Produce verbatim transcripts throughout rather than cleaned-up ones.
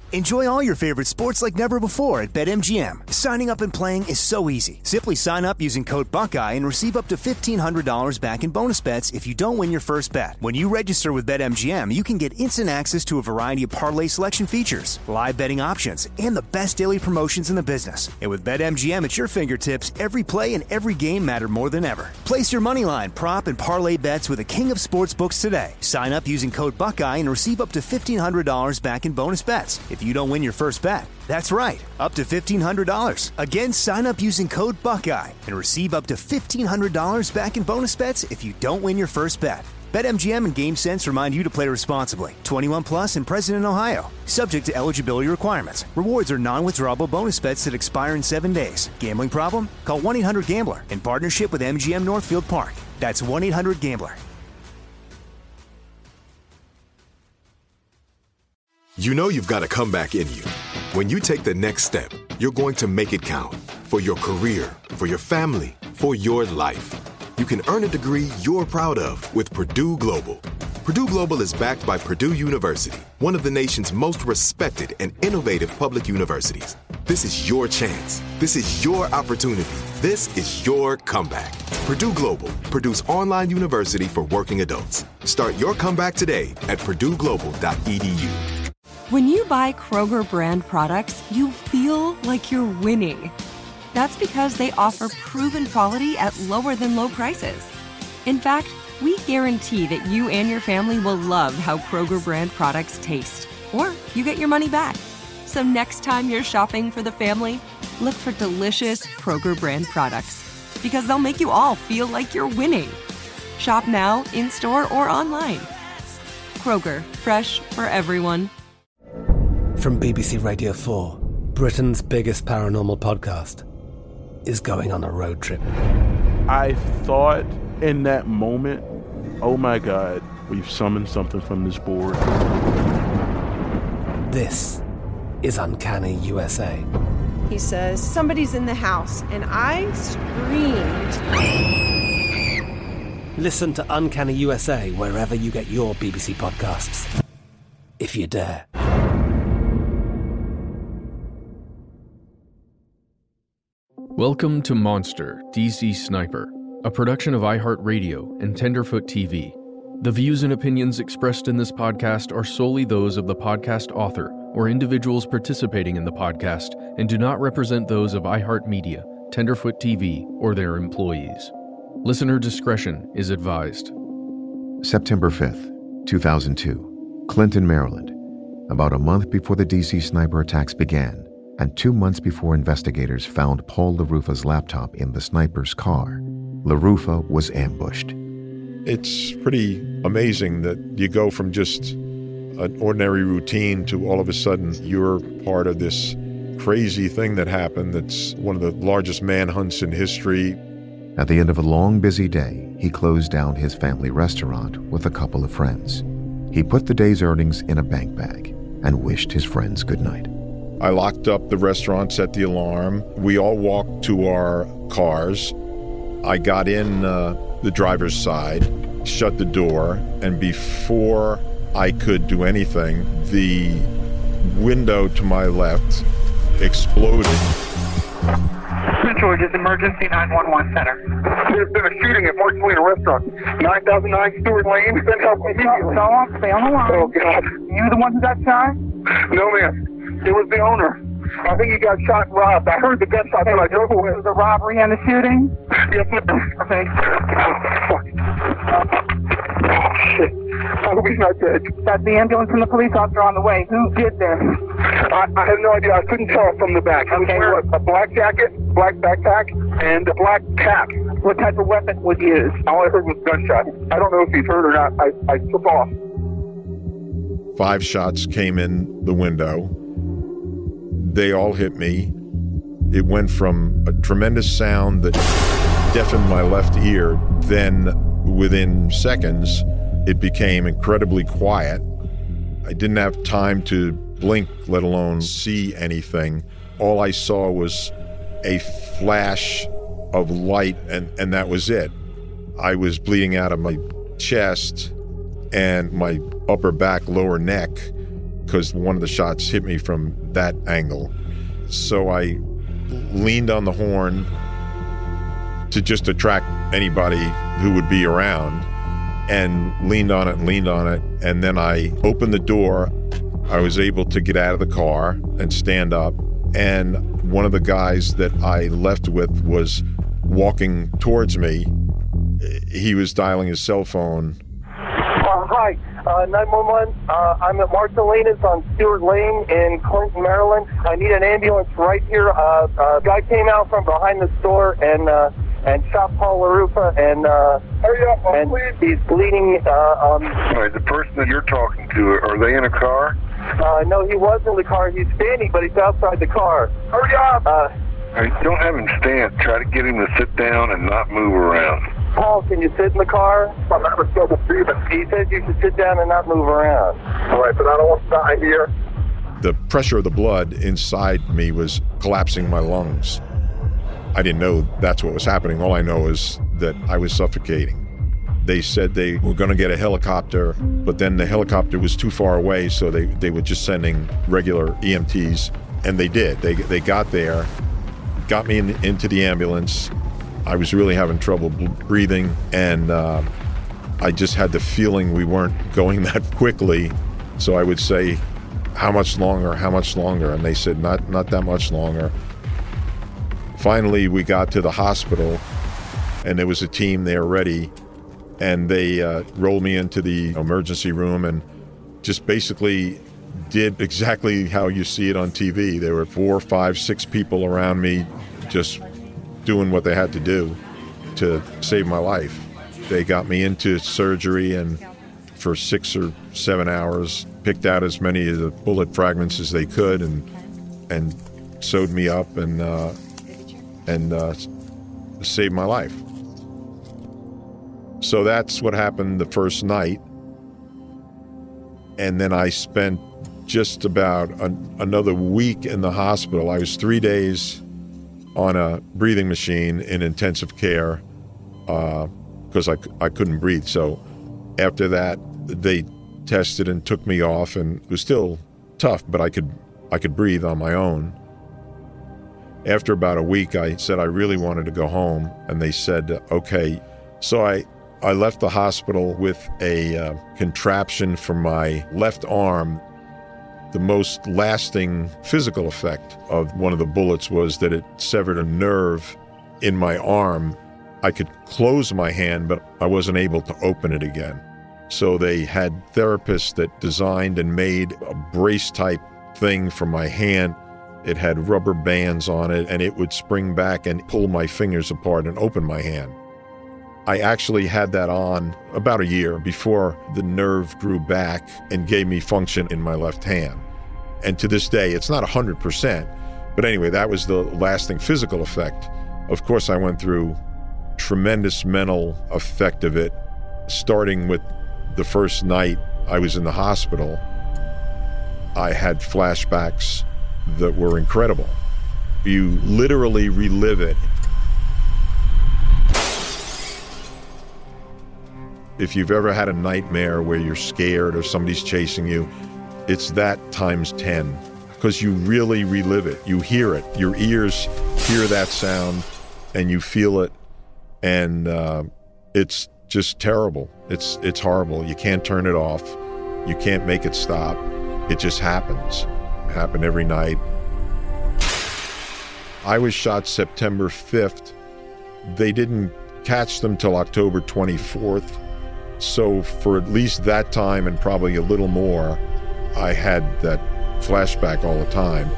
Enjoy all your favorite sports like never before at BetMGM. Signing up and playing is so easy. Simply sign up using code Buckeye and receive up to fifteen hundred dollars back in bonus bets if you don't win your first bet. When you register with BetMGM, you can get instant access to a variety of parlay selection features, live betting options, and the best daily promotions in the business. And with BetMGM at your fingertips, every play and every game matter more than ever. Place your moneyline, prop, and parlay bets with the king of sportsbooks today. Sign up using code Buckeye and receive up to fifteen hundred dollars back in bonus bets if you don't win your first bet. That's right, up to fifteen hundred dollars. Again, sign up using code Buckeye and receive up to fifteen hundred dollars back in bonus bets if you don't win your first bet. BetMGM and GameSense remind you to play responsibly. twenty-one plus and present in Ohio. Subject to eligibility requirements. Rewards are non-withdrawable bonus bets that expire in seven days. Gambling problem? Call one eight hundred gambler in partnership with M G M Northfield Park. That's one eight hundred gambler. You know you've got a comeback in you. When you take the next step, you're going to make it count. For your career, for your family, for your life. You can earn a degree you're proud of with Purdue Global. Purdue Global is backed by Purdue University, one of the nation's most respected and innovative public universities. This is your chance. This is your opportunity. This is your comeback. Purdue Global, Purdue's online university for working adults. Start your comeback today at purdue global dot e d u. When you buy Kroger brand products, you feel like you're winning. That's because they offer proven quality at lower than low prices. In fact, we guarantee that you and your family will love how Kroger brand products taste, or you get your money back. So next time you're shopping for the family, look for delicious Kroger brand products, because they'll make you all feel like you're winning. Shop now, in-store, or online. Kroger, fresh for everyone. From B B C Radio four, Britain's biggest paranormal podcast is going on a road trip. I thought in that moment, oh my God, we've summoned something from this board. This is Uncanny U S A. He says, somebody's in the house, and I screamed. Listen to Uncanny U S A wherever you get your B B C podcasts, if you dare. Welcome to Monster, D C Sniper, a production of iHeartRadio and Tenderfoot T V. The views and opinions expressed in this podcast are solely those of the podcast author or individuals participating in the podcast and do not represent those of iHeartMedia, Tenderfoot T V, or their employees. Listener discretion is advised. September fifth, two thousand two, Clinton, Maryland. About a month before the D C sniper attacks began, and two months before investigators found Paul LaRufa's laptop in the sniper's car, LaRufa was ambushed. It's pretty amazing that you go from just an ordinary routine to all of a sudden you're part of this crazy thing that happened that's one of the largest manhunts in history. At the end of a long, busy day, he closed down his family restaurant with a couple of friends. He put the day's earnings in a bank bag and wished his friends good night. I locked up the restaurant, set the alarm. We all walked to our cars. I got in uh, the driver's side, shut the door, and before I could do anything, the window to my left exploded. Central, is emergency nine one one center. There's been a shooting at Mark Twain restaurant. nine thousand nine Stewart Lane. Send help immediately. Go on, stay on the line. Oh, God. You the one who got shot? No, ma'am. It was the owner. I think he got shot and robbed. I heard the gunshots when I drove away. Was the robbery and the shooting? Yes, ma'am. Okay. Oh, oh, shit. I hope he's not dead. That's the ambulance and the police officer on the way. Who did this? I, I have no idea. I couldn't tell from the back. He was Okay. wearing a black jacket, black backpack, and a black cap. What type of weapon was used? All I heard was gunshots. I don't know if he's hurt or not. I, I took off. Five shots came in the window. They all hit me. It went from a tremendous sound that deafened my left ear. Then within seconds, it became incredibly quiet. I didn't have time to blink, let alone see anything. All I saw was a flash of light, and, and that was it. I was bleeding out of my chest and my upper back, lower neck. because one of the shots hit me from that angle. So I leaned on the horn to just attract anybody who would be around, and leaned on it and leaned on it. And then I opened the door. I was able to get out of the car and stand up. And one of the guys that I left with was walking towards me. He was dialing his cell phone. Uh, hi, uh, nine one one. Uh, I'm at Marcellina's on Stewart Lane in Clinton, Maryland. I need an ambulance right here. Uh, a guy came out from behind the store and uh, and shot Paul LaRufa, and uh, hurry up, and he's bleeding. Uh, um, All right, the person that you're talking to, are they in a car? Uh, no, he was in the car. He's standing, but he's outside the car. Hurry up! Uh, Hey, don't have him stand. Try to get him to sit down and not move around. Paul, can you sit in the car? I'm having trouble breathing. He said you should sit down and not move around. All right, but I don't want to die here. The pressure of the blood inside me was collapsing my lungs. I didn't know that's what was happening. All I know is that I was suffocating. They said they were going to get a helicopter, but then the helicopter was too far away, so they, they were just sending regular E M Ts, and they did. They, they got there, got me in, into the ambulance. I was really having trouble breathing, and uh, I just had the feeling we weren't going that quickly. So I would say, how much longer, how much longer? And they said, not, not that much longer. Finally, we got to the hospital, and there was a team there ready, and they uh, rolled me into the emergency room and just basically did exactly how you see it on T V. There were four, five, six people around me just doing what they had to do to save my life. They got me into surgery, and for six or seven hours, picked out as many of the bullet fragments as they could, and and sewed me up and uh, and uh, saved my life. So that's what happened the first night. And then I spent just about an, another week in the hospital. I was three days on a breathing machine in intensive care because uh, I, I couldn't breathe. So after that, they tested and took me off, and it was still tough, but I could I could breathe on my own. After about a week, I said I really wanted to go home, and they said, okay. So I, I left the hospital with a uh, contraption for my left arm. The most lasting physical effect of one of the bullets was that it severed a nerve in my arm. I could close my hand, but I wasn't able to open it again. So they had therapists that designed and made a brace-type thing for my hand. It had rubber bands on it, and it would spring back and pull my fingers apart and open my hand. I actually had that on about a year before the nerve grew back and gave me function in my left hand. And to this day, it's not one hundred percent, but anyway, that was the lasting physical effect. Of course, I went through tremendous mental effect of it, starting with the first night I was in the hospital. I had flashbacks that were incredible. You literally relive it. If you've ever had a nightmare where you're scared or somebody's chasing you, it's that times ten, because you really relive it. You hear it. Your ears hear that sound, and you feel it, and uh, it's just terrible. It's it's horrible. You can't turn it off. You can't make it stop. It just happens. It happened every night. I was shot September fifth. They didn't catch them till October twenty-fourth. So for at least that time, and probably a little more, I had that flashback all the time.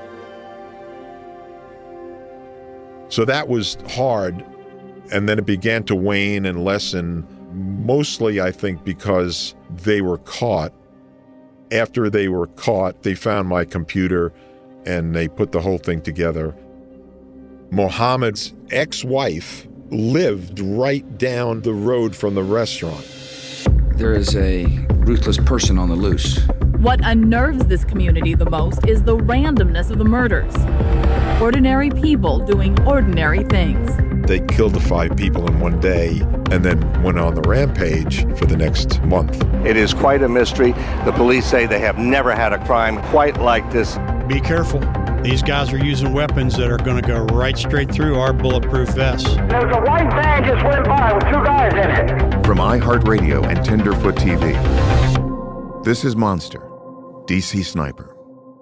So that was hard, and then it began to wane and lessen, mostly I think because they were caught. After they were caught, they found my computer and they put the whole thing together. Mohammed's ex-wife lived right down the road from the restaurant. There is a ruthless person on the loose. What unnerves this community the most is the randomness of the murders. Ordinary people doing ordinary things. They killed the five people in one day, and and then went on the rampage for the next month. It is quite a mystery. The police say they have never had a crime quite like this. Be careful. These guys are using weapons that are going to go right straight through our bulletproof vests. There's a white van just went by with two guys in it. From iHeartRadio and Tenderfoot T V, this is Monster, D C Sniper.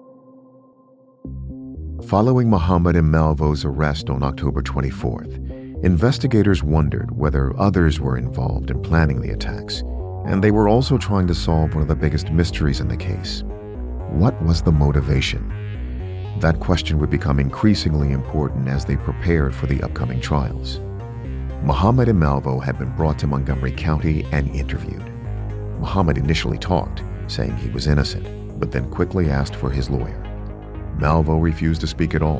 Following Muhammad and Malvo's arrest on October twenty-fourth, investigators wondered whether others were involved in planning the attacks, and they were also trying to solve one of the biggest mysteries in the case. What was the motivation? That question would become increasingly important as they prepared for the upcoming trials. Muhammad and Malvo had been brought to Montgomery County and interviewed. Muhammad initially talked, saying he was innocent, but then quickly asked for his lawyer. Malvo refused to speak at all.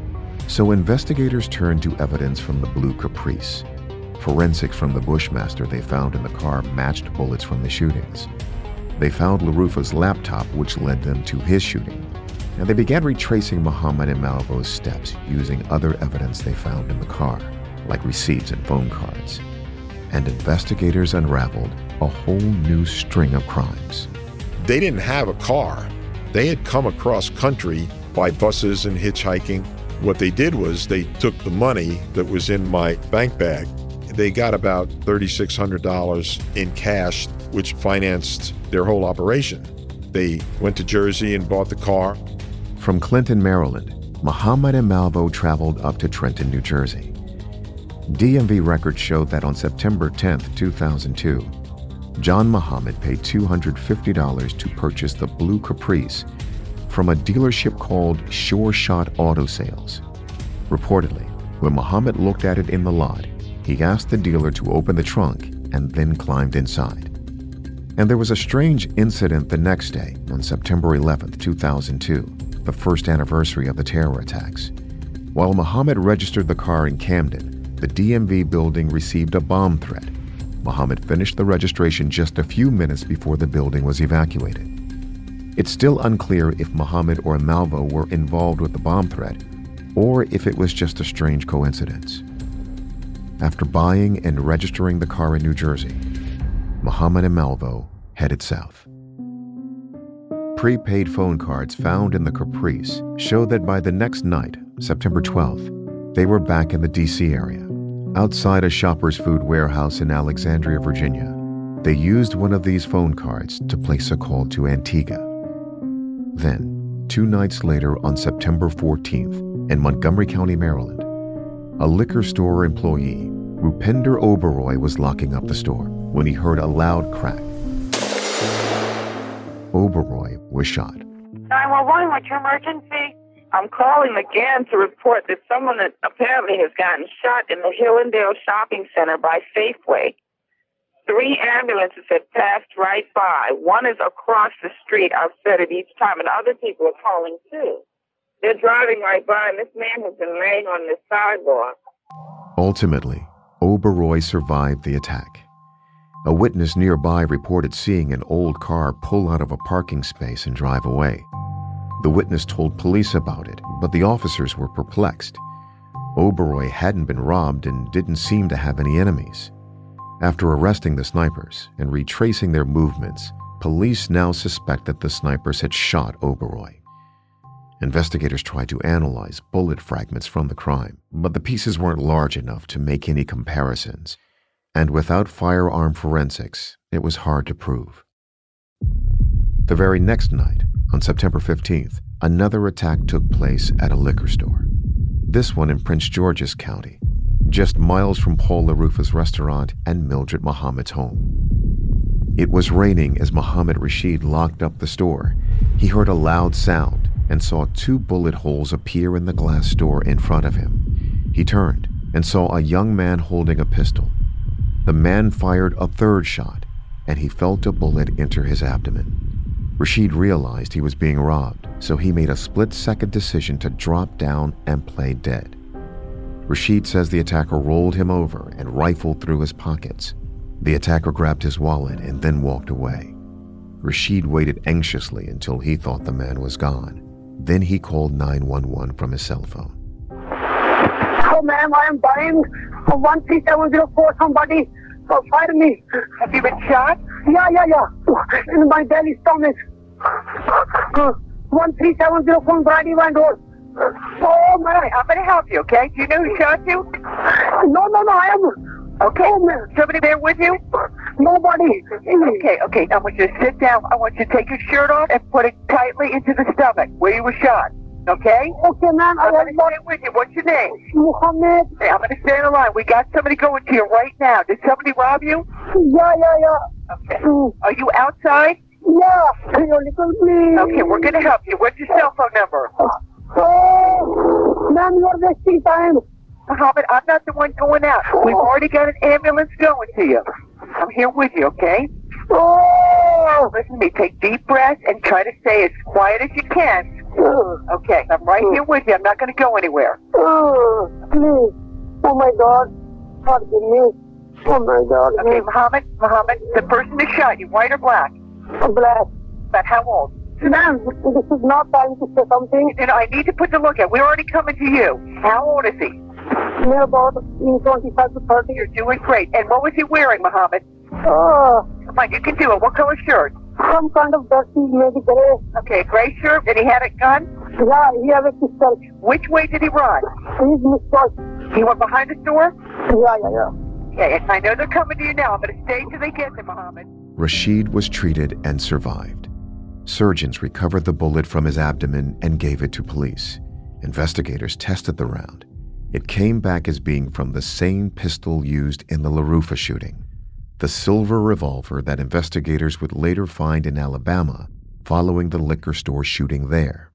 So investigators turned to evidence from the Blue Caprice. Forensics from the Bushmaster they found in the car matched bullets from the shootings. They found LaRufa's laptop, which led them to his shooting. And they began retracing Muhammad and Malvo's steps using other evidence they found in the car, like receipts and phone cards. And investigators unraveled a whole new string of crimes. They didn't have a car. They had come across country by buses and hitchhiking. What they did was they took the money that was in my bank bag. They got about three thousand six hundred dollars in cash, which financed their whole operation. They went to Jersey and bought the car. From Clinton, Maryland, Muhammad and Malvo traveled up to Trenton, New Jersey. D M V records showed that on September tenth, two thousand two, John Muhammad paid two hundred fifty dollars to purchase the Blue Caprice from a dealership called Sure Shot Auto Sales. Reportedly, when Muhammad looked at it in the lot, he asked the dealer to open the trunk and then climbed inside. And there was a strange incident the next day, on September eleventh, two thousand two, the first anniversary of the terror attacks. While Muhammad registered the car in Camden, the D M V building received a bomb threat. Muhammad finished the registration just a few minutes before the building was evacuated. It's still unclear if Muhammad or Malvo were involved with the bomb threat, or if it was just a strange coincidence. After buying and registering the car in New Jersey, Muhammad and Malvo headed south. Prepaid phone cards found in the Caprice showed that by the next night, September twelfth, they were back in the D C area, outside a Shoppers Food warehouse in Alexandria, Virginia. They used one of these phone cards to place a call to Antigua. Then, two nights later on September fourteenth, in Montgomery County, Maryland, a liquor store employee, Rupinder Oberoi, was locking up the store when he heard a loud crack. Oberoi was shot. nine one one, what's your emergency? I'm calling again to report that someone that apparently has gotten shot in the Hillendale Shopping Center by Safeway. Three ambulances have passed right by. One is across the street. I've said it each time, and other people are calling too. They're driving right by, and this man has been laying on the sidewalk. Ultimately, Oberoi survived the attack. A witness nearby reported seeing an old car pull out of a parking space and drive away. The witness told police about it, but the officers were perplexed. Oberoi hadn't been robbed and didn't seem to have any enemies. After arresting the snipers and retracing their movements, police now suspect that the snipers had shot Oberoi. Investigators tried to analyze bullet fragments from the crime, but the pieces weren't large enough to make any comparisons. And without firearm forensics, it was hard to prove. The very next night, on September fifteenth, another attack took place at a liquor store. This one in Prince George's County, just miles from Paul LaRufa's restaurant and Mildred Muhammad's home. It was raining as Muhammad Rashid locked up the store. He heard a loud sound and saw two bullet holes appear in the glass door in front of him. He turned and saw a young man holding a pistol. The man fired a third shot, and he felt a bullet enter his abdomen. Rashid realized he was being robbed, so he made a split-second decision to drop down and play dead. Rashid says the attacker rolled him over and rifled through his pockets. The attacker grabbed his wallet and then walked away. Rashid waited anxiously until he thought the man was gone. Then he called nine one one from his cell phone. Oh, ma'am, I am dying. Oh, one three seven zero four, somebody. Oh, fire me. Have you been shot? Yeah, yeah, yeah. In my belly stomach. Uh, one three seven zero from Brady Van Road. Oh, my. I'm going to help you, okay? Do you know who shot you? No, no, no, I am. Okay. Oh, man. Somebody there with you? Nobody. Okay, okay. I want you to sit down. I want you to take your shirt off and put it tightly into the stomach where you were shot. Okay? Okay, man. I'm going to stay with you. What's your name? Muhammad. Hey, I'm going to stay in the line. We got somebody going to you right now. Did somebody rob you? Yeah, yeah, yeah. Okay. Mm. Are you outside? Yeah. Can you little please? Okay, we're going to help you. What's your cell phone number? Oh, man, you're wasting time. Muhammad, I'm not the one going out. We've already got an ambulance going to you. I'm here with you, okay? Oh! Listen to me. Take deep breaths and try to stay as quiet as you can. Okay, I'm right here with you. I'm not going to go anywhere. Oh, please. Oh, my God. Forgive me. Oh, my God. Okay, Muhammad, Muhammad, the person that shot you, white or black? Black. But how old? Ma'am, this is not time to say something. You know, I need to put the look at. We're already coming to you. How old is he? Near about twenty-five to thirty. You're doing great. And what was he wearing, Muhammad? Oh. Come on, you can do it. What color shirt? Some kind of dirty, maybe gray. Okay, gray shirt. And he had a gun? Yeah, he had a pistol. Which way did he run? He's mistook. He went behind the store? Yeah, yeah, yeah. Okay, and I know they're coming to you now. I'm going to stay till they get there, Muhammad. Rashid was treated and survived. Surgeons recovered the bullet from his abdomen and gave it to police. Investigators tested the round. It came back as being from the same pistol used in the LaRufa shooting, the silver revolver that investigators would later find in Alabama following the liquor store shooting there.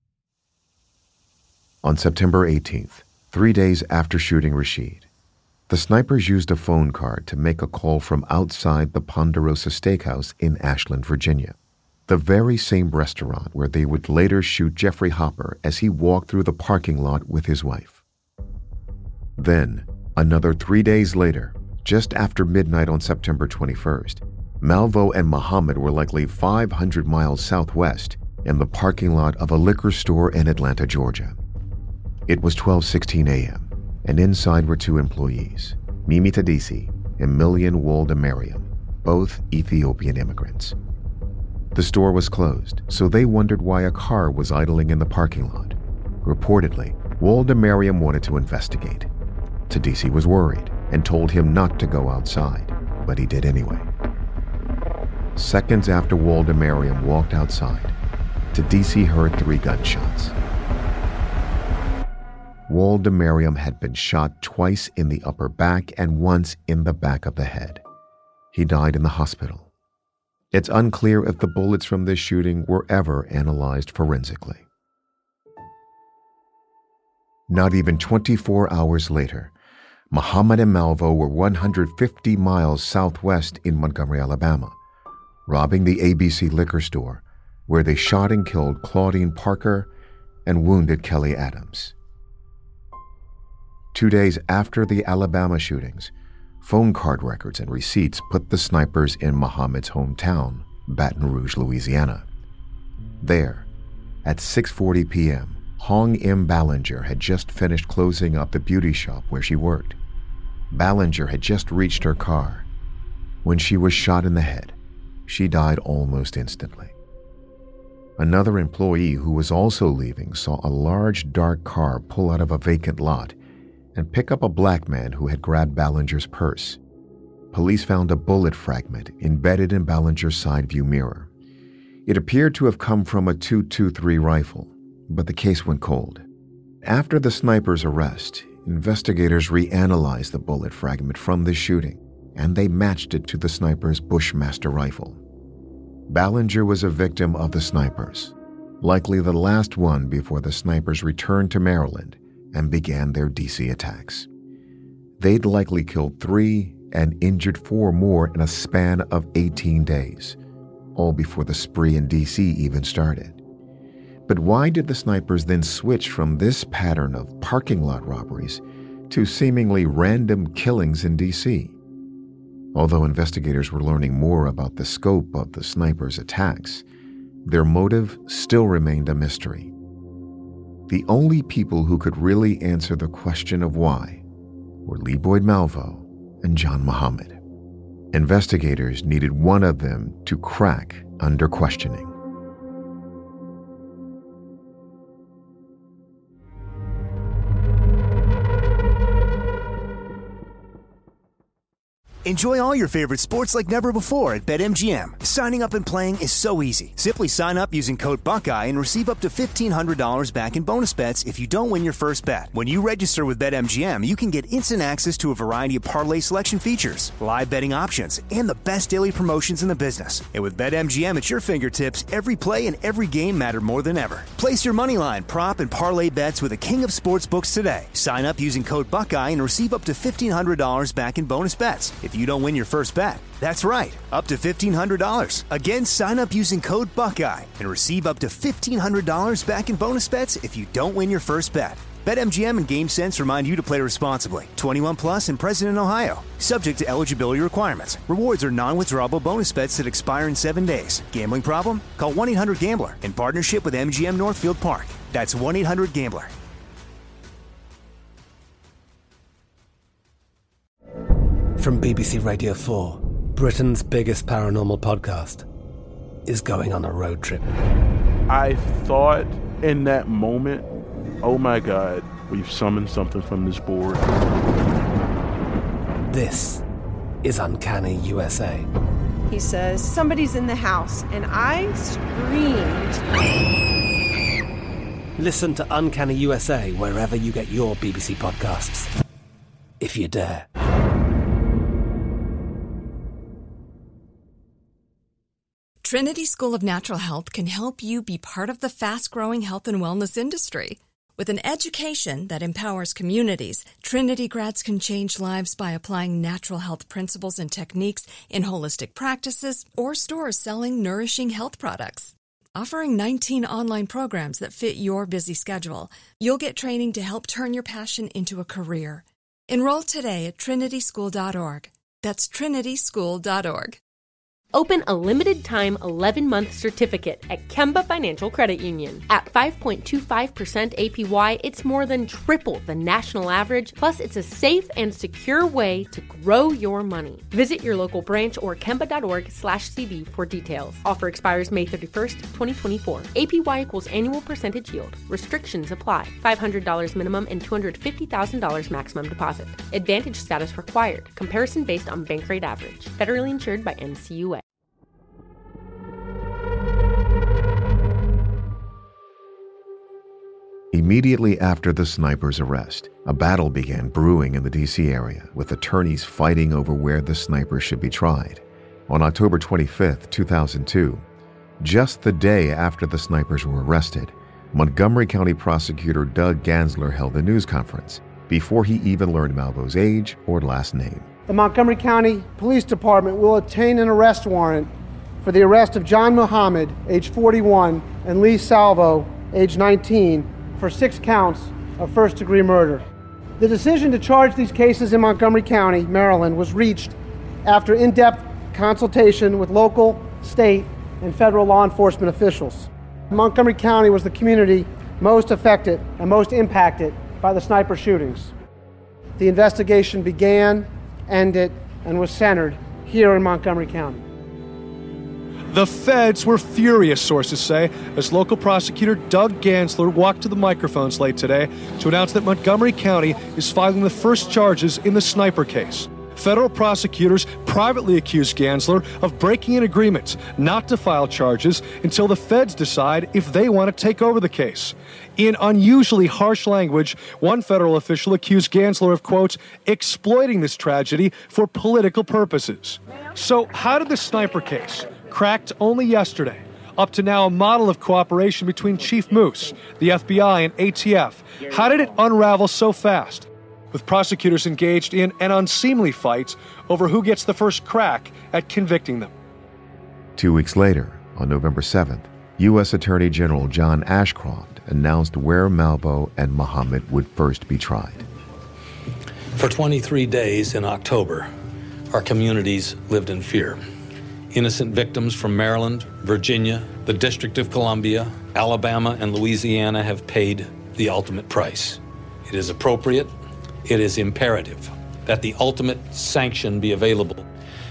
On September eighteenth, three days after shooting Rashid, the snipers used a phone card to make a call from outside the Ponderosa Steakhouse in Ashland, Virginia, the very same restaurant where they would later shoot Jeffrey Hopper as he walked through the parking lot with his wife. Then, another three days later, just after midnight on September twenty-first, Malvo and Muhammad were likely five hundred miles southwest in the parking lot of a liquor store in Atlanta, Georgia. It was twelve sixteen a.m., and inside were two employees, Mimi Tadisi and Million Woldemariam, both Ethiopian immigrants. The store was closed, so they wondered why a car was idling in the parking lot. Reportedly, Woldemariam wanted to investigate. Tadisi was worried and told him not to go outside, but he did anyway. Seconds after Woldemariam walked outside, Tadisi heard three gunshots. Woldemariam had been shot twice in the upper back and once in the back of the head. He died in the hospital. It's unclear if the bullets from this shooting were ever analyzed forensically. Not even twenty-four hours later, Muhammad and Malvo were one hundred fifty miles southwest in Montgomery, Alabama, robbing the A B C liquor store, where they shot and killed Claudine Parker and wounded Kelly Adams. Two days after the Alabama shootings, phone card records and receipts put the snipers in Muhammad's hometown, Baton Rouge, Louisiana. There, at six forty p.m., Hong M. Ballinger had just finished closing up the beauty shop where she worked. Ballinger had just reached her car when she was shot in the head. She died almost instantly. Another employee who was also leaving saw a large dark car pull out of a vacant lot and pick up a black man who had grabbed Ballinger's purse. Police found a bullet fragment embedded in Ballinger's side view mirror. It appeared to have come from a two twenty-three rifle, but the case went cold. After the sniper's arrest, investigators reanalyzed the bullet fragment from the shooting, and they matched it to the sniper's Bushmaster rifle. Ballinger was a victim of the snipers, likely the last one before the snipers returned to Maryland and began their D C attacks. They'd likely killed three and injured four more in a span of eighteen days, all before the spree in D C even started. But why did the snipers then switch from this pattern of parking lot robberies to seemingly random killings in D C? Although investigators were learning more about the scope of the snipers' attacks, their motive still remained a mystery. The only people who could really answer the question of why were Lee Boyd Malvo and John Muhammad. Investigators needed one of them to crack under questioning. Enjoy all your favorite sports like never before at BetMGM. Signing up and playing is so easy. Simply sign up using code Buckeye and receive up to fifteen hundred dollars back in bonus bets if you don't win your first bet. When you register with BetMGM, you can get instant access to a variety of parlay selection features, live betting options, and the best daily promotions in the business. And with BetMGM at your fingertips, every play and every game matter more than ever. Place your moneyline, prop, and parlay bets with the king of sportsbooks today. Sign up using code Buckeye and receive up to fifteen hundred dollars back in bonus bets if you don't win your first bet. That's right, up to fifteen hundred dollars. Again, sign up using code Buckeye and receive up to fifteen hundred dollars back in bonus bets if you don't win your first bet. BetMGM and GameSense remind you to play responsibly. twenty-one plus and present in Ohio. Subject to eligibility requirements. Rewards are non-withdrawable bonus bets that expire in seven days. Gambling problem? Call one eight hundred gambler in partnership with M G M Northfield Park. That's one eight hundred gambler. From B B C Radio four, Britain's biggest paranormal podcast is going on a road trip. I thought in that moment, oh my God, we've summoned something from this board. This is Uncanny U S A. He says, somebody's in the house, and I screamed. Listen to Uncanny U S A wherever you get your B B C podcasts, if you dare. Trinity School of Natural Health can help you be part of the fast-growing health and wellness industry. With an education that empowers communities, Trinity grads can change lives by applying natural health principles and techniques in holistic practices or stores selling nourishing health products. Offering nineteen online programs that fit your busy schedule, you'll get training to help turn your passion into a career. Enroll today at trinity school dot org. That's trinity school dot org. Open a limited-time eleven-month certificate at Kemba Financial Credit Union. At five point two five percent A P Y, it's more than triple the national average, plus it's a safe and secure way to grow your money. Visit your local branch or kemba dot org slash c b for details. Offer expires May thirty-first, twenty twenty-four. A P Y equals annual percentage yield. Restrictions apply. five hundred dollars minimum and two hundred fifty thousand dollars maximum deposit. Advantage status required. Comparison based on bank rate average. Federally insured by N C U A. Immediately after the sniper's arrest, a battle began brewing in the D C area, with attorneys fighting over where the sniper should be tried. On October twenty-fifth, two thousand two, just the day after the snipers were arrested, Montgomery County Prosecutor Doug Gansler held a news conference before he even learned Malvo's age or last name. The Montgomery County Police Department will obtain an arrest warrant for the arrest of John Muhammad, age forty-one, and Lee Salvo, age nineteen, for six counts of first-degree murder. The decision to charge these cases in Montgomery County, Maryland, was reached after in-depth consultation with local, state, and federal law enforcement officials. Montgomery County was the community most affected and most impacted by the sniper shootings. The investigation began, ended, and was centered here in Montgomery County. The feds were furious, sources say, as local prosecutor Doug Gansler walked to the microphones late today to announce that Montgomery County is filing the first charges in the sniper case. Federal prosecutors privately accused Gansler of breaking an agreement not to file charges until the feds decide if they want to take over the case. In unusually harsh language, one federal official accused Gansler of, quote, exploiting this tragedy for political purposes. So how did the sniper case, cracked only yesterday, up to now a model of cooperation between Chief Moose, the F B I, and A T F, how did it unravel so fast? With prosecutors engaged in an unseemly fight over who gets the first crack at convicting them. Two weeks later, on November seventh, U S Attorney General John Ashcroft announced where Malvo and Muhammad would first be tried. For twenty-three days in October, our communities lived in fear. Innocent victims from Maryland, Virginia, the District of Columbia, Alabama, and Louisiana have paid the ultimate price. It is appropriate, it is imperative that the ultimate sanction be available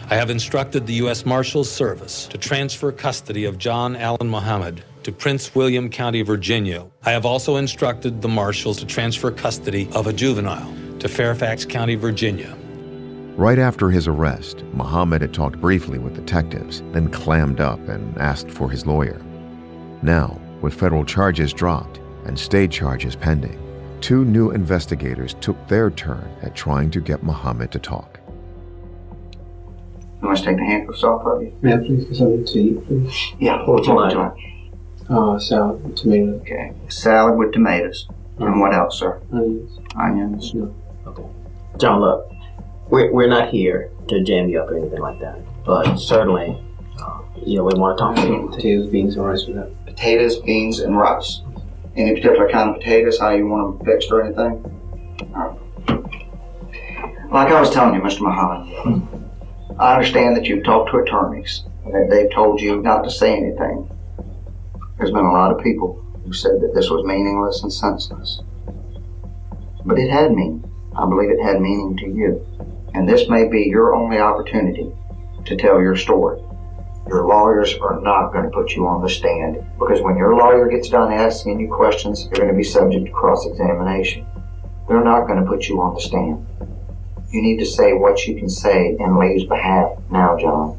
I have instructed the U S Marshals Service to transfer custody of John Allen Muhammad to Prince William County, Virginia. I have also instructed the Marshals to transfer custody of a juvenile to Fairfax County, Virginia. Right after his arrest, Muhammad had talked briefly with detectives, then clammed up and asked for his lawyer. Now, with federal charges dropped and state charges pending, two new investigators took their turn at trying to get Muhammad to talk. You want to take the handcuffs off of you? May I please get something to eat, please? Yeah, what would you like? Uh, salad with tomatoes. Okay, salad with tomatoes. Mm-hmm. And what else, sir? Onions. Onions. No. Okay. John, look, we're, we're not here to jam you up or anything like that, but certainly, uh, you know, we want to talk to you. Potatoes, beans, and rice with that. Potatoes, beans, and rice. Any particular kind of potatoes, how you want them fixed or anything? All right. Like I was telling you, Mister Muhammad, hmm. I understand that you've talked to attorneys and that they've told you not to say anything. There's been a lot of people who said that this was meaningless and senseless. But it had meaning. I believe it had meaning to you. And this may be your only opportunity to tell your story. Your lawyers are not going to put you on the stand, because when your lawyer gets done asking you questions, you're going to be subject to cross-examination. They're not going to put you on the stand. You need to say what you can say in Lee's behalf now, John.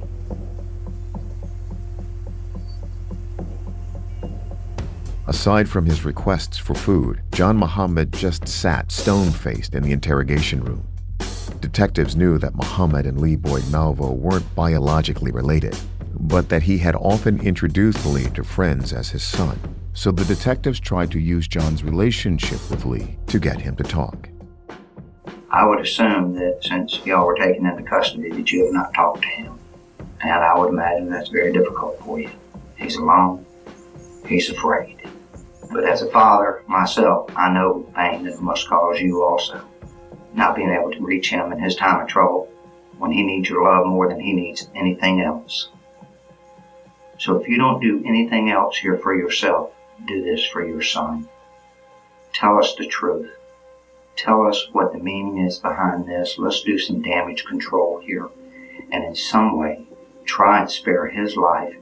Aside from his requests for food, John Muhammad just sat stone-faced in the interrogation room. Detectives knew that Muhammad and Lee Boyd Malvo weren't biologically related, but that he had often introduced Lee to friends as his son. So the detectives tried to use John's relationship with Lee to get him to talk. I would assume that since y'all were taken into custody that you have not talked to him. And I would imagine that's very difficult for you. He's alone. He's afraid. But as a father, myself, I know the pain that it must cause you also. Not being able to reach him in his time of trouble when he needs your love more than he needs anything else. So if you don't do anything else here for yourself, do this for your son. Tell us the truth. Tell us what the meaning is behind this. Let's do some damage control here. And in some way, try and spare his life.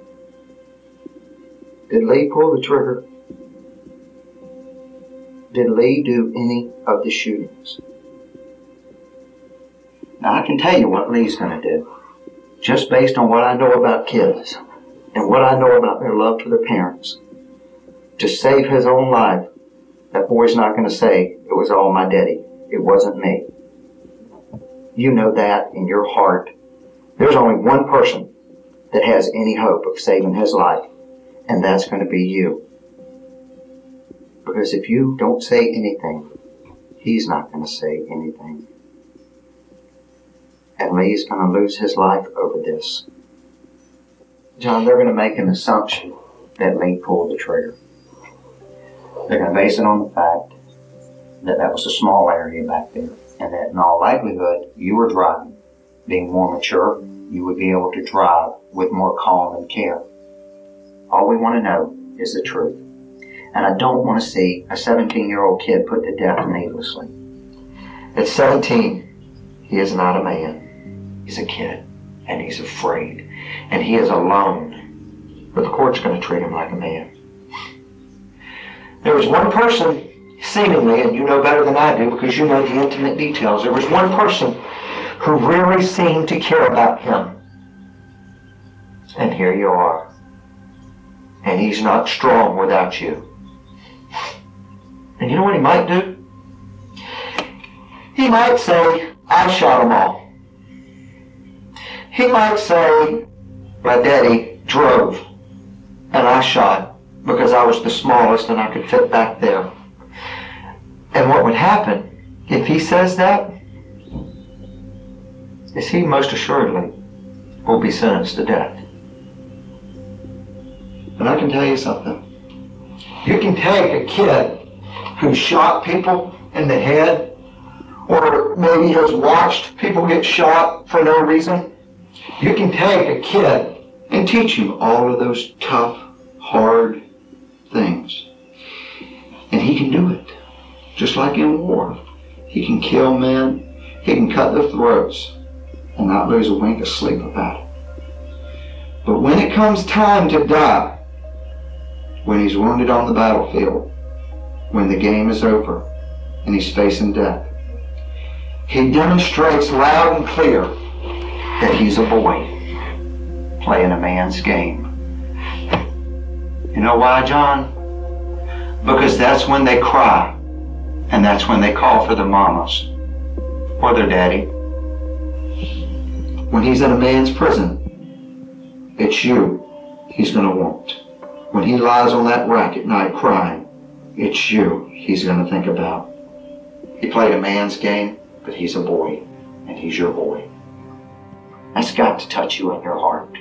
Did Lee pull the trigger? Did Lee do any of the shootings? Now I can tell you what Lee's going to do. Just based on what I know about kids and what I know about their love for their parents. To save his own life, that boy's not going to say, it was all my daddy. It wasn't me. You know that in your heart. There's only one person that has any hope of saving his life, and that's going to be you. Because if you don't say anything, he's not going to say anything. And Lee's going to lose his life over this. John, they're going to make an assumption that Lee pulled the trigger. They're going to base it on the fact that that was a small area back there, and that in all likelihood, you were driving. Being more mature, you would be able to drive with more calm and care. All we want to know is the truth. And I don't want to see a seventeen-year-old kid put to death needlessly. At seventeen, he is not a man. He's a kid, and he's afraid, and he is alone. But the court's going to treat him like a man. There was one person, seemingly, and you know better than I do because you know the intimate details, there was one person who really seemed to care about him. And here you are. And he's not strong without you. And you know what he might do? He might say, I shot them all. He might say, my daddy drove and I shot because I was the smallest and I could fit back there. And what would happen if he says that is he most assuredly will be sentenced to death. And I can tell you something. You can take a kid who shot people in the head, or maybe has watched people get shot for no reason. You can take a kid and teach him all of those tough, hard things. And he can do it. Just like in war. He can kill men. He can cut their throats. and not lose a wink of sleep about it. But when it comes time to die, when he's wounded on the battlefield, when the game is over and he's facing death, he demonstrates loud and clear that he's a boy playing a man's game. You know why, John? Because that's when they cry, and that's when they call for their mamas or their daddy. When he's in a man's prison, it's you he's gonna want. When he lies on that rack at night crying, it's you he's gonna think about. He played a man's game, but he's a boy, and he's your boy. That's got to touch you in your heart.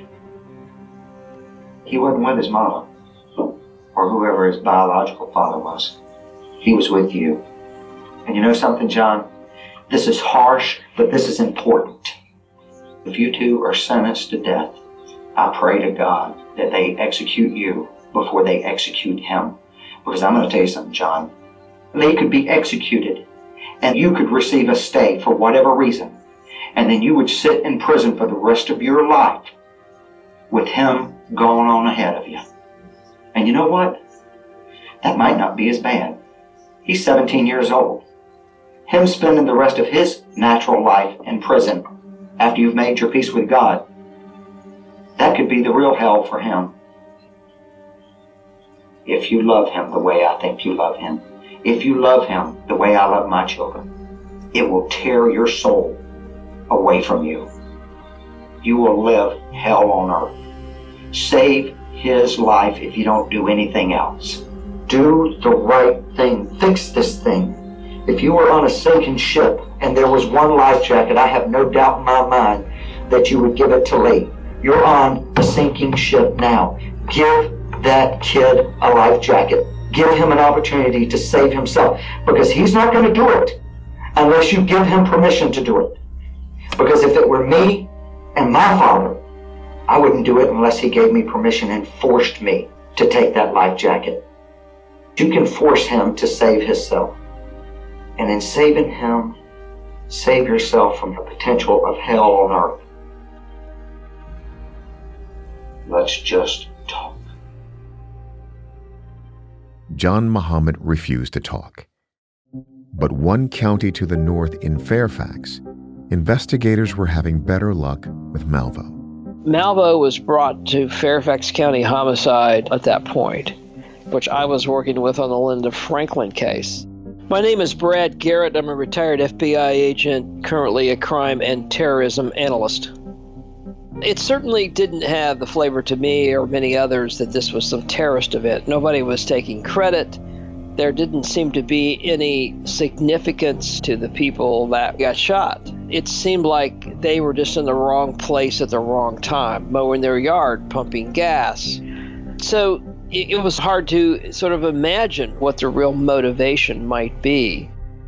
He wasn't with his mama, or whoever his biological father was. He was with you. And you know something, John? This is harsh, but this is important. If you two are sentenced to death, I pray to God that they execute you before they execute him. Because I'm going to tell you something, John. They could be executed, and you could receive a stay for whatever reason, and then you would sit in prison for the rest of your life with him going on ahead of you. And you know what? That might not be as bad. He's seventeen years old. Him spending the rest of his natural life in prison after you've made your peace with God, that could be the real hell for him. If you love him the way I think you love him, if you love him the way I love my children, it will tear your soul away from you. You will live hell on earth. Save his life if you don't do anything else. Do the right thing. Fix this thing. If you were on a sinking ship and there was one life jacket, I have no doubt in my mind that you would give it to Lee. You're on a sinking ship now. Give that kid a life jacket. Give him an opportunity to save himself, because he's not going to do it unless you give him permission to do it. Because if it were me and my father, I wouldn't do it unless he gave me permission and forced me to take that life jacket. You can force him to save himself. And in saving him, save yourself from the potential of hell on earth. Let's just talk. John Muhammad refused to talk. But one county to the north in Fairfax, investigators were having better luck with Malvo. Malvo was brought to Fairfax County Homicide at that point, which I was working with on the Linda Franklin case. My name is Brad Garrett. I'm a retired F B I agent, currently a crime and terrorism analyst. It certainly didn't have the flavor to me or many others that this was some terrorist event. Nobody was taking credit. There didn't seem to be any significance to the people that got shot. It seemed like they were just in the wrong place at the wrong time, mowing their yard, pumping gas. So it was hard to sort of imagine what the real motivation might be.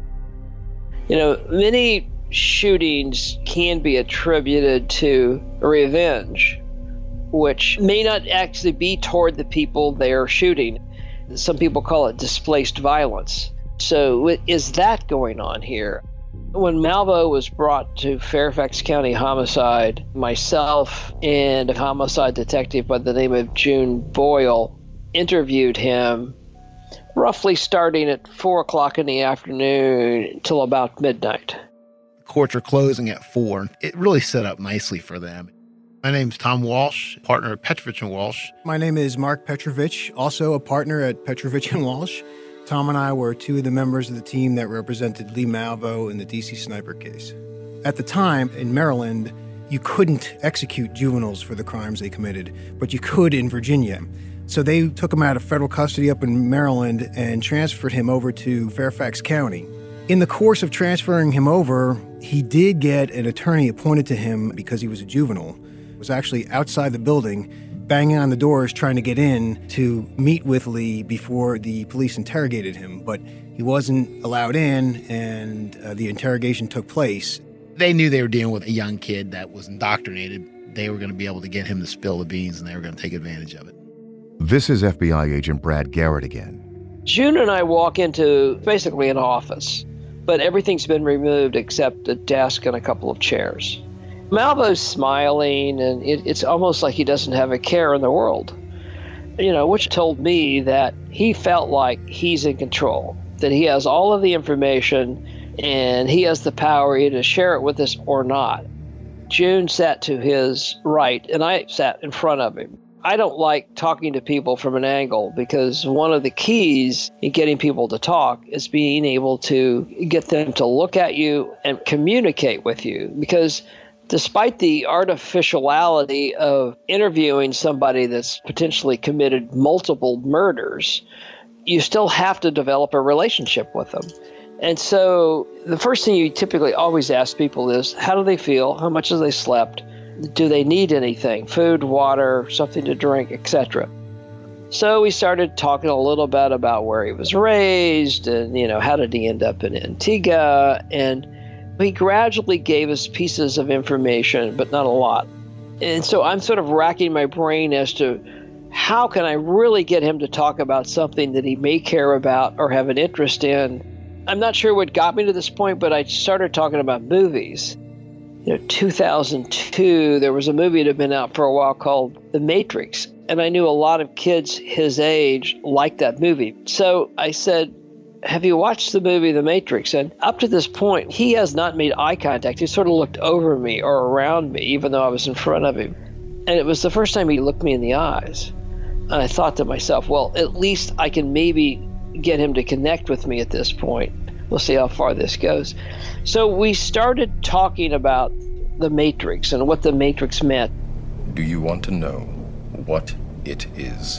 You know, many shootings can be attributed to revenge, which may not actually be toward the people they are shooting. Some people call it displaced violence. So is that going on here? When Malvo was brought to Fairfax County Homicide, myself and a homicide detective by the name of June Boyle interviewed him roughly starting at four o'clock in the afternoon till about midnight. Courts are closing at four. It really set up nicely for them. My name's Tom Walsh, partner at Petrovich and Walsh. My name is Mark Petrovich, also a partner at Petrovich and Walsh. Tom and I were two of the members of the team that represented Lee Malvo in the D C sniper case. At the time, in Maryland, you couldn't execute juveniles for the crimes they committed, but you could in Virginia. So they took him out of federal custody up in Maryland and transferred him over to Fairfax County. In the course of transferring him over, he did get an attorney appointed to him because he was a juvenile. He was actually outside the building, banging on the doors, trying to get in to meet with Lee before the police interrogated him. But he wasn't allowed in, and uh, the interrogation took place. They knew they were dealing with a young kid that was indoctrinated. They were going to be able to get him to spill the beans, and they were going to take advantage of it. This is F B I agent Brad Garrett again. June and I walk into basically an office, but everything's been removed except a desk and a couple of chairs. Malvo's smiling, and it, it's almost like he doesn't have a care in the world. You know, which told me that he felt like he's in control, that he has all of the information and he has the power either to share it with us or not. June sat to his right, and I sat in front of him. I don't like talking to people from an angle because one of the keys in getting people to talk is being able to get them to look at you and communicate with you. Because despite the artificiality of interviewing somebody that's potentially committed multiple murders, you still have to develop a relationship with them. And so the first thing you typically always ask people is, how do they feel? How much have they slept? Do they need anything? Food, water, something to drink, et cetera. So we started talking a little bit about where he was raised and, you know, how did he end up in Antigua? And he gradually gave us pieces of information, but not a lot. And so I'm sort of racking my brain as to how can I really get him to talk about something that he may care about or have an interest in. I'm not sure what got me to this point, but I started talking about movies. You know, two thousand two, there was a movie that had been out for a while called The Matrix, and I knew a lot of kids his age liked that movie. So I said, have you watched the movie The Matrix? And up to this point, he has not made eye contact. He sort of looked over me or around me, even though I was in front of him. And it was the first time he looked me in the eyes. And I thought to myself, well, at least I can maybe get him to connect with me at this point. We'll see how far this goes. So we started talking about the Matrix and what the Matrix meant. Do you want to know what it is?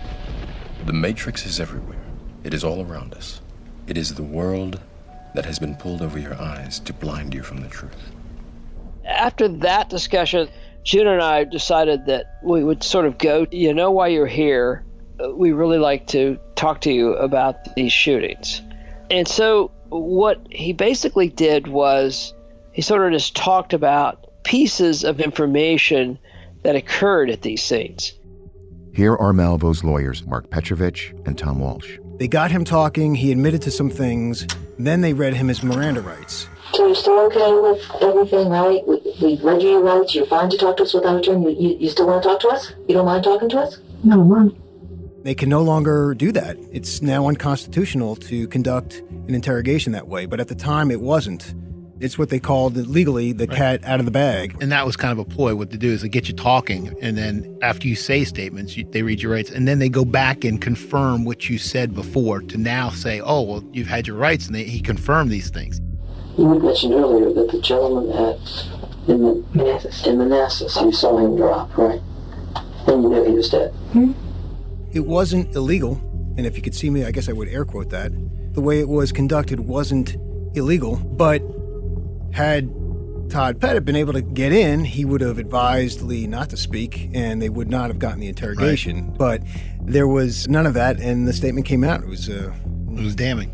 The Matrix is everywhere. It is all around us. It is the world that has been pulled over your eyes to blind you from the truth. After that discussion, June and I decided that we would sort of go, you know why you're here? We really like to talk to you about these shootings. And so what he basically did was he sort of just talked about pieces of information that occurred at these scenes. Here are Malvo's lawyers, Mark Petrovich and Tom Walsh. They got him talking, he admitted to some things, then they read him his Miranda rights. So you're still okay with everything, right? We, we read your rights, you're fine to talk to us without attorney. You, you, you still want to talk to us? You don't mind talking to us? No, mind. They can no longer do that. It's now unconstitutional to conduct an interrogation that way, but at the time it wasn't. It's what they called legally the right. cat out of the bag. And that was kind of a ploy. What they do is they get you talking, and then after you say statements, you, they read your rights, and then they go back and confirm what you said before to now say, oh, well, you've had your rights, and they, he confirmed these things. You had mentioned earlier that the gentleman at in the Manassas, in Manassas, you saw him drop, right? And you knew he was dead. Hmm? It wasn't illegal, and if you could see me, I guess I would air quote that. The way it was conducted wasn't illegal, but had Todd Pettit been able to get in, he would have advised Lee not to speak, and they would not have gotten the interrogation. Right. But there was none of that, and the statement came out. It was, uh, it was damning.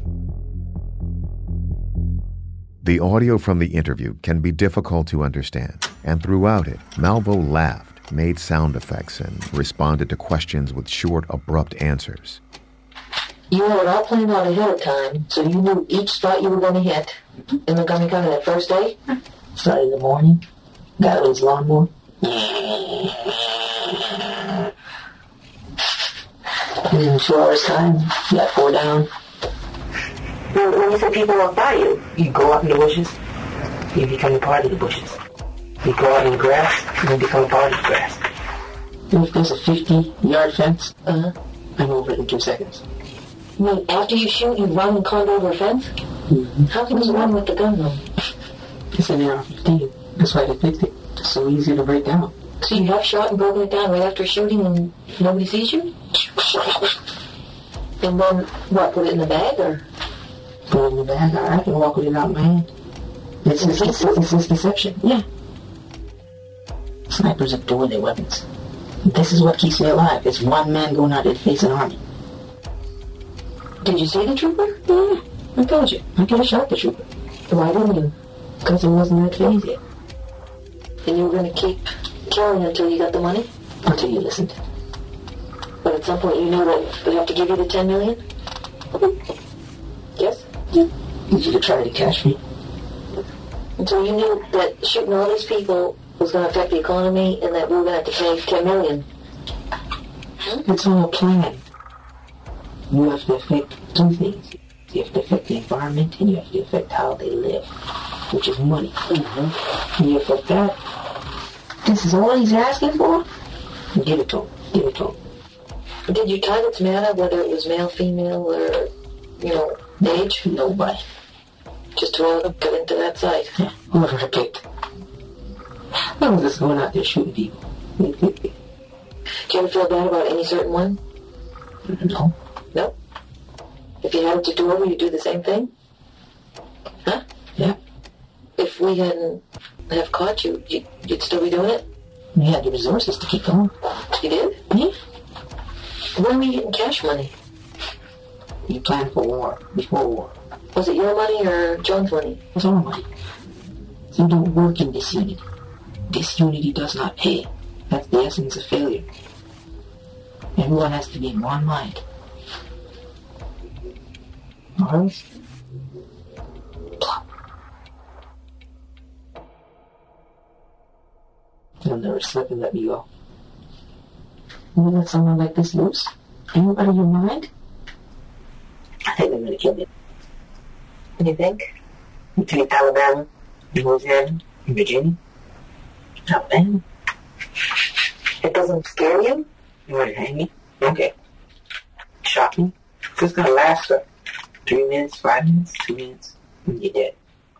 The audio from the interview can be difficult to understand, and throughout it, Malvo laughed, made sound effects, and responded to questions with short, abrupt answers. You had it all planned out ahead of time, so you knew each spot you were going to hit in Montgomery County that first day? Started in the morning, got his lawnmower. And in two hours' time, you got four down. When, when you say people walk by you, you go out in the bushes, you become a part of the bushes. You go out in the grass, and you become a part of the grass. And if there's a fifty-yard fence, uh-huh, I'm over it in two seconds. I mean, after you shoot, you run and climb over a fence? Mm-hmm. How can you run with the gun, though? It's an A R fifteen. That's why they picked it. It's so easy to break down. So you have shot and broken it down right after shooting and nobody sees you? And then, what, put it in the bag, or? Put it in the bag, I can walk with it out in my hand. It's, it's, it's, it's, it's deception, yeah. Snipers adore their weapons. This is what keeps me alive. It's one man going out there to face an army. Did you see the trooper? Yeah, I told you. I could have shot the trooper. Why didn't you? Because it wasn't that easy. And you were going to keep killing until you got the money? Until you listened. But at some point you knew that they have to give you the ten million? Yes? Yeah. You could try to catch me. And so you knew that shooting all these people was going to affect the economy and that we were going to have to pay ten million dollars. It's all a plan. You have to affect two things. You have to affect the environment and you have to affect how they live, which is money. Mm-hmm. And you affect that. This is all he's asking for? Give it to him. Give it to him. Did your targets matter, whether it was male, female, or, you know, age? Nobody. Just whoever got into that site. Yeah, whoever I picked. I was just going out there shooting people. Did you ever feel bad about any certain one? No. No? If you had to do over, you'd do the same thing? Huh? Yeah. If we hadn't have caught you, you'd, you'd still be doing it? We had the resources to keep going. You did? Yeah. When were you getting cash money? You planned for war, before war. Was it your money or John's money? It was our money. You don't work in disunity. Disunity does not pay. That's the essence of failure. Everyone has to be in one mind. Ours? Plop. They'll never slip and let me go. You let someone like this loose? Are you out of your mind? I think they're gonna kill me. What do you think? You think Alabama, Louisiana, Virginia? Alabama? It doesn't scare you? You want to hang me? Okay. Shock me? It's gonna last for three minutes, five minutes, two minutes, and you're dead.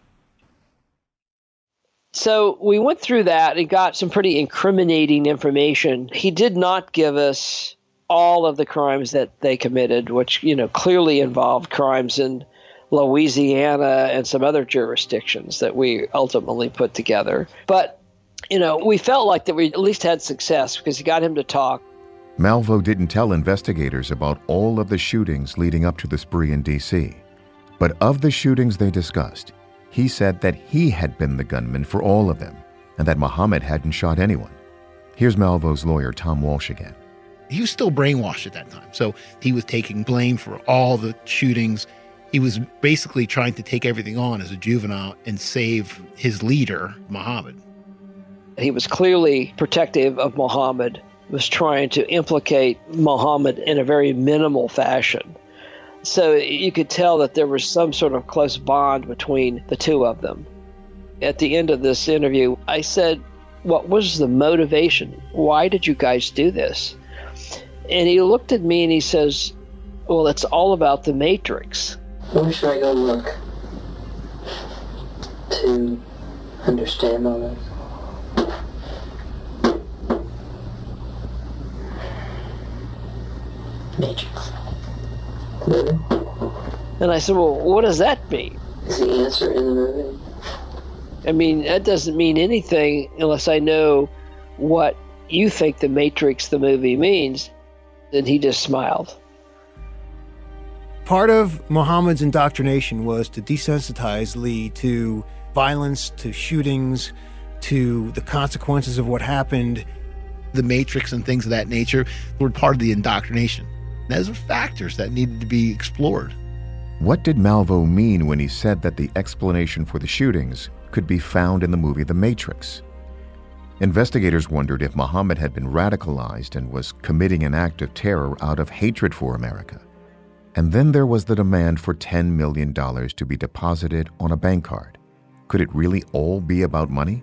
So we went through that and got some pretty incriminating information. He did not give us all of the crimes that they committed, which, you know, clearly involved crimes in Louisiana and some other jurisdictions that we ultimately put together. But, you know, we felt like that we at least had success because he got him to talk. Malvo didn't tell investigators about all of the shootings leading up to the spree in D C. But of the shootings they discussed, he said that he had been the gunman for all of them and that Muhammad hadn't shot anyone. Here's Malvo's lawyer, Tom Walsh, again. He was still brainwashed at that time, so he was taking blame for all the shootings. He was basically trying to take everything on as a juvenile and save his leader, Muhammad. He was clearly protective of Muhammad, was trying to implicate Muhammad in a very minimal fashion. So you could tell that there was some sort of close bond between the two of them. At the end of this interview, I said, what was the motivation? Why did you guys do this? And he looked at me and he says, well, it's all about the Matrix. Where should I go look to understand all this? Matrix. Movie? And I said, well, what does that mean? Is the answer in the movie? I mean, that doesn't mean anything unless I know what you think the Matrix, the movie, means. And he just smiled. Part of Muhammad's indoctrination was to desensitize Lee to violence, to shootings, to the consequences of what happened. The Matrix and things of that nature were part of the indoctrination. Those are factors that needed to be explored. What did Malvo mean when he said that the explanation for the shootings could be found in the movie The Matrix? Investigators wondered if Muhammad had been radicalized and was committing an act of terror out of hatred for America. And then there was the demand for ten million dollars to be deposited on a bank card. Could it really all be about money?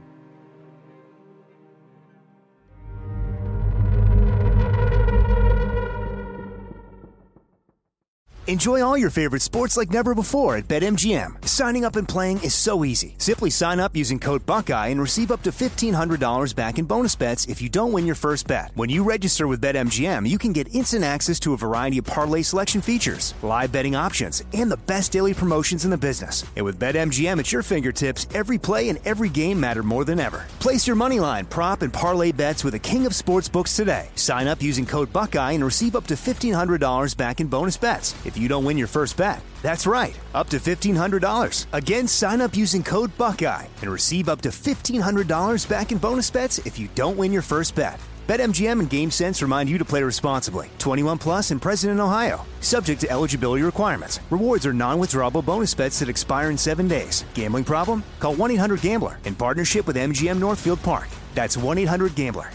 Enjoy all your favorite sports like never before at BetMGM. Signing up and playing is so easy. Simply sign up using code Buckeye and receive up to fifteen hundred dollars back in bonus bets if you don't win your first bet. When you register with BetMGM, you can get instant access to a variety of parlay selection features, live betting options, and the best daily promotions in the business. And with BetMGM at your fingertips, every play and every game matter more than ever. Place your moneyline, prop, and parlay bets with the king of sportsbooks today. Sign up using code Buckeye and receive up to fifteen hundred dollars back in bonus bets if you don't win your first bet. That's right, up to fifteen hundred dollars. Again, sign up using code Buckeye and receive up to fifteen hundred dollars back in bonus bets if you don't win your first bet. BetMGM and GameSense remind you to play responsibly. twenty-one plus and present in Ohio. Subject to eligibility requirements. Rewards are non-withdrawable bonus bets that expire in seven days. Gambling problem? Call one eight hundred gambler in partnership with M G M Northfield Park. That's one eight hundred gambler.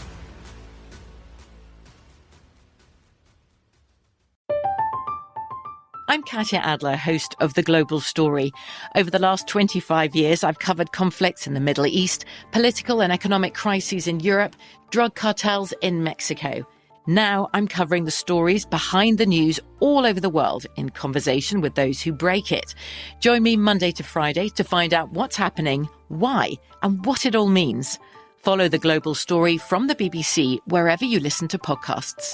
I'm Katya Adler, host of The Global Story. Over the last twenty-five years, I've covered conflicts in the Middle East, political and economic crises in Europe, drug cartels in Mexico. Now I'm covering the stories behind the news all over the world in conversation with those who break it. Join me Monday to Friday to find out what's happening, why, and what it all means. Follow The Global Story from the B B C wherever you listen to podcasts.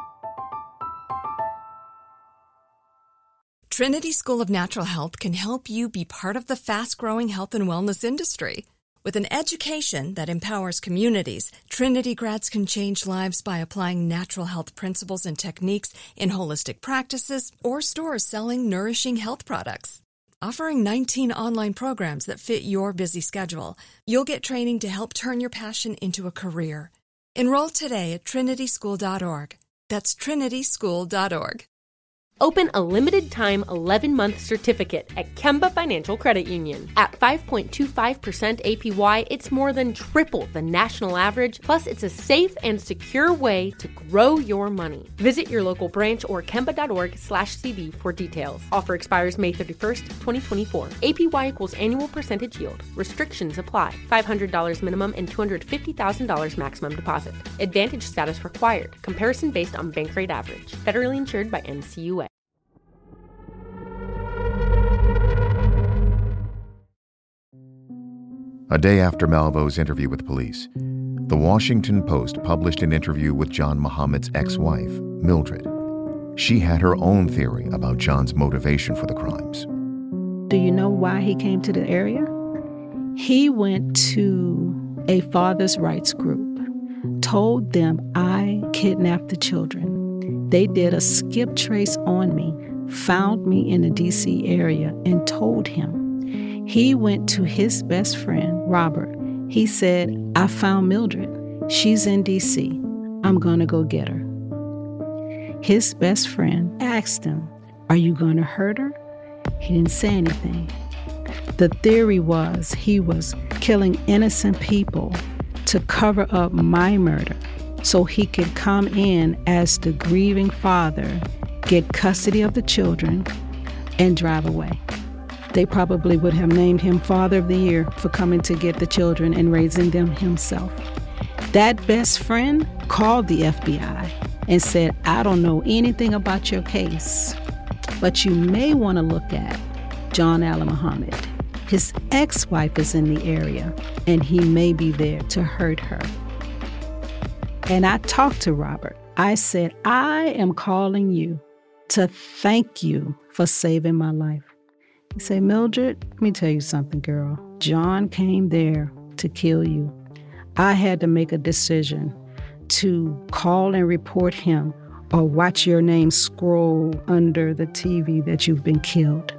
Trinity School of Natural Health can help you be part of the fast-growing health and wellness industry. With an education that empowers communities, Trinity grads can change lives by applying natural health principles and techniques in holistic practices or stores selling nourishing health products. Offering nineteen online programs that fit your busy schedule, you'll get training to help turn your passion into a career. Enroll today at trinity school dot org. That's trinity school dot org. Open a limited-time eleven-month certificate at Kemba Financial Credit Union. At five point two five percent A P Y, it's more than triple the national average, plus it's a safe and secure way to grow your money. Visit your local branch or kemba.org slash CD for details. Offer expires May thirty-first, twenty twenty-four. A P Y equals annual percentage yield. Restrictions apply. five hundred dollars minimum and two hundred fifty thousand dollars maximum deposit. Advantage status required. Comparison based on bank rate average. Federally insured by N C U A. A day after Malvo's interview with police, the Washington Post published an interview with John Muhammad's ex-wife, Mildred. She had her own theory about John's motivation for the crimes. Do you know why he came to the area? He went to a father's rights group, told them I kidnapped the children. They did a skip trace on me, found me in the D C area, and told him. He went to his best friend, Robert. He said, I found Mildred. She's in D C. I'm going to go get her. His best friend asked him, are you going to hurt her? He didn't say anything. The theory was he was killing innocent people to cover up my murder so he could come in as the grieving father, get custody of the children, and drive away. They probably would have named him Father of the Year for coming to get the children and raising them himself. That best friend called the F B I and said, I don't know anything about your case, but you may want to look at John Allen Muhammad. His ex-wife is in the area, and he may be there to hurt her. And I talked to Robert. I said, I am calling you to thank you for saving my life. He said, Mildred, let me tell you something, girl. John came there to kill you. I had to make a decision to call and report him or watch your name scroll under the T V that you've been killed.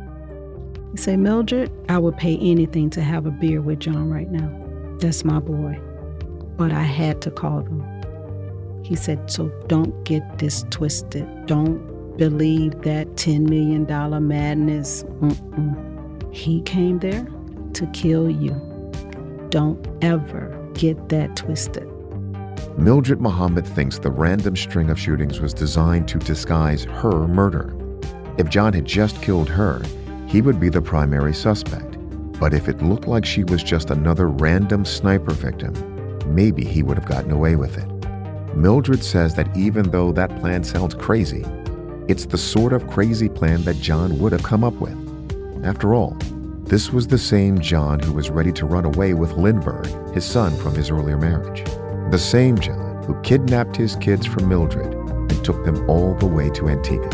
He said, Mildred, I would pay anything to have a beer with John right now. That's my boy. But I had to call them. He said, so don't get this twisted. Don't believe that ten million dollars madness. Mm-mm. He came there to kill you. Don't ever get that twisted. Mildred Muhammad thinks the random string of shootings was designed to disguise her murder. If John had just killed her, he would be the primary suspect. But if it looked like she was just another random sniper victim, maybe he would have gotten away with it. Mildred says that even though that plan sounds crazy, it's the sort of crazy plan that John would have come up with. After all, this was the same John who was ready to run away with Lindbergh, his son from his earlier marriage. The same John who kidnapped his kids from Mildred and took them all the way to Antigua.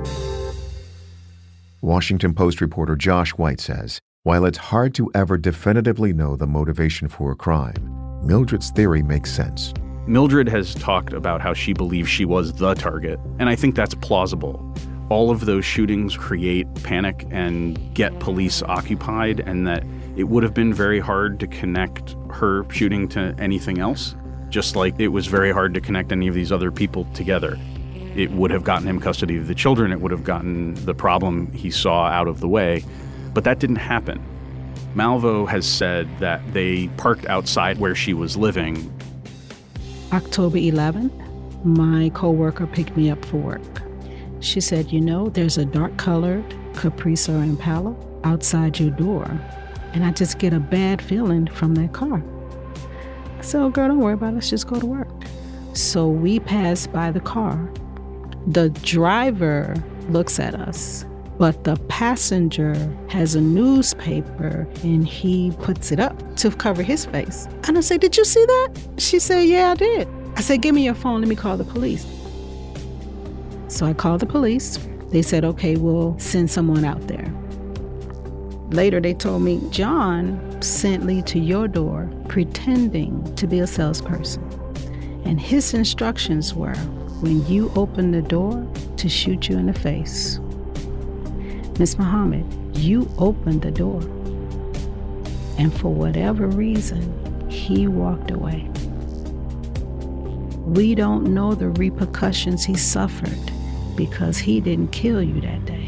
Washington Post reporter Josh White says, while it's hard to ever definitively know the motivation for a crime, Mildred's theory makes sense. Mildred has talked about how she believes she was the target, and I think that's plausible. All of those shootings create panic and get police occupied, and that it would have been very hard to connect her shooting to anything else, just like it was very hard to connect any of these other people together. It would have gotten him custody of the children, it would have gotten the problem he saw out of the way, but that didn't happen. Malvo has said that they parked outside where she was living. October eleventh, my coworker picked me up for work. She said, you know, there's a dark-colored Caprice or Impala outside your door, and I just get a bad feeling from that car. I said, oh, girl, don't worry about it. Let's just go to work. So we pass by the car. The driver looks at us, but the passenger has a newspaper and he puts it up to cover his face. And I said, did you see that? She said, yeah, I did. I said, give me your phone. Let me call the police. So I called the police. They said, okay, we'll send someone out there. Later, they told me, John sent Lee to your door pretending to be a salesperson. And his instructions were, when you open the door, to shoot you in the face. Miss Muhammad, you opened the door. And for whatever reason, he walked away. We don't know the repercussions he suffered because he didn't kill you that day.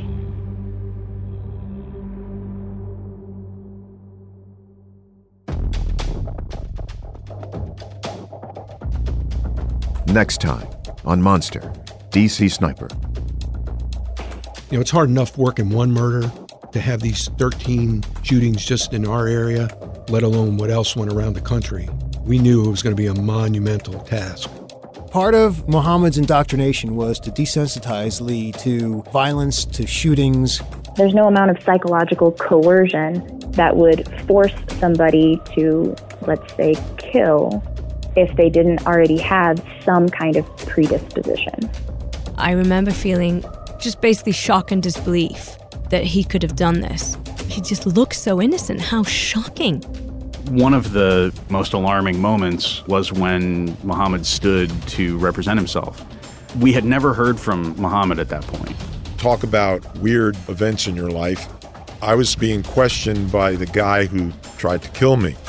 Next time on Monster, D C Sniper. You know, it's hard enough working one murder to have these thirteen shootings just in our area, let alone what else went around the country. We knew it was going to be a monumental task. Part of Muhammad's indoctrination was to desensitize Lee to violence, to shootings. There's no amount of psychological coercion that would force somebody to, let's say, kill if they didn't already have some kind of predisposition. I remember feeling just basically shock and disbelief that he could have done this. He just looked so innocent. How shocking. One of the most alarming moments was when Muhammad stood to represent himself. We had never heard from Muhammad at that point. Talk about weird events in your life. I was being questioned by the guy who tried to kill me.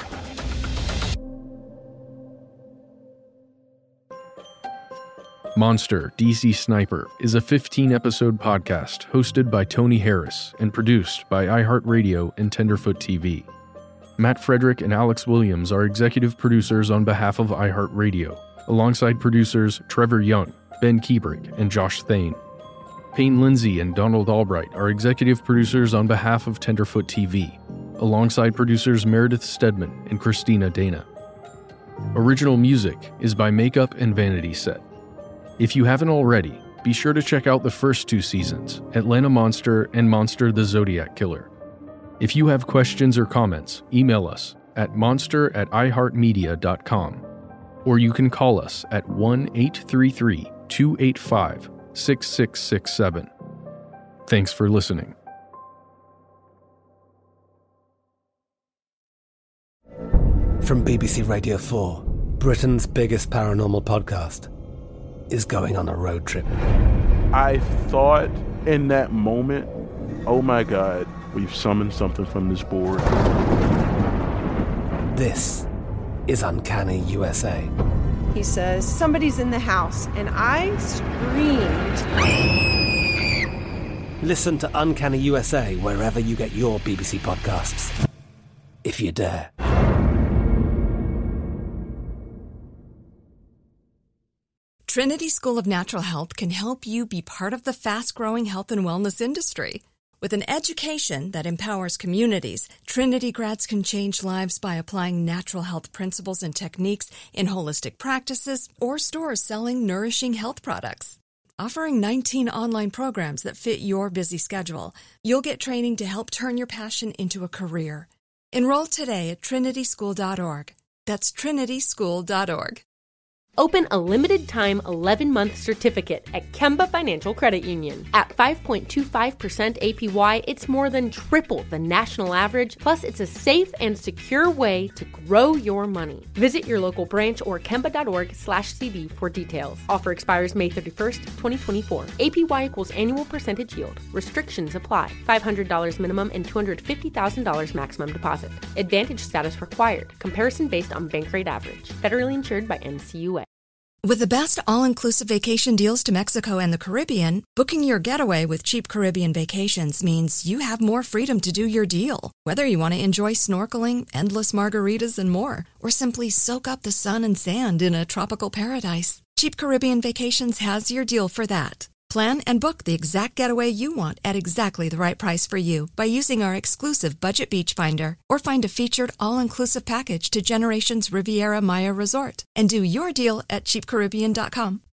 Monster, D C Sniper is a fifteen-episode podcast hosted by Tony Harris and produced by iHeartRadio and Tenderfoot T V. Matt Frederick and Alex Williams are executive producers on behalf of iHeartRadio, alongside producers Trevor Young, Ben Kiebrick, and Josh Thane. Payne Lindsay and Donald Albright are executive producers on behalf of Tenderfoot T V, alongside producers Meredith Stedman and Christina Dana. Original music is by Makeup and Vanity Set. If you haven't already, be sure to check out the first two seasons, Atlanta Monster and Monster the Zodiac Killer. If you have questions or comments, email us at monster at iheartmedia dot com, or you can call us at one eight three three, two eight five, six six six seven. Thanks for listening. From B B C Radio four, Britain's biggest paranormal podcast is going on a road trip. I thought in that moment, oh my God, we've summoned something from this board. This is Uncanny U S A. He says, somebody's in the house, and I screamed. Listen to Uncanny U S A wherever you get your B B C podcasts, if you dare. Trinity School of Natural Health can help you be part of the fast-growing health and wellness industry. With an education that empowers communities, Trinity grads can change lives by applying natural health principles and techniques in holistic practices or stores selling nourishing health products. Offering nineteen online programs that fit your busy schedule, you'll get training to help turn your passion into a career. Enroll today at trinity school dot org. That's trinity school dot org. Open a limited-time eleven-month certificate at Kemba Financial Credit Union. At five point two five percent A P Y, it's more than triple the national average, plus it's a safe and secure way to grow your money. Visit your local branch or kemba.org slash CD for details. Offer expires May thirty-first, twenty twenty-four. A P Y equals annual percentage yield. Restrictions apply. five hundred dollars minimum and two hundred fifty thousand dollars maximum deposit. Advantage status required. Comparison based on bank rate average. Federally insured by N C U A. With the best all-inclusive vacation deals to Mexico and the Caribbean, booking your getaway with Cheap Caribbean Vacations means you have more freedom to do your deal. Whether you want to enjoy snorkeling, endless margaritas, and more, or simply soak up the sun and sand in a tropical paradise, Cheap Caribbean Vacations has your deal for that. Plan and book the exact getaway you want at exactly the right price for you by using our exclusive Budget Beach Finder, or find a featured all-inclusive package to Generations Riviera Maya Resort and do your deal at cheap caribbean dot com.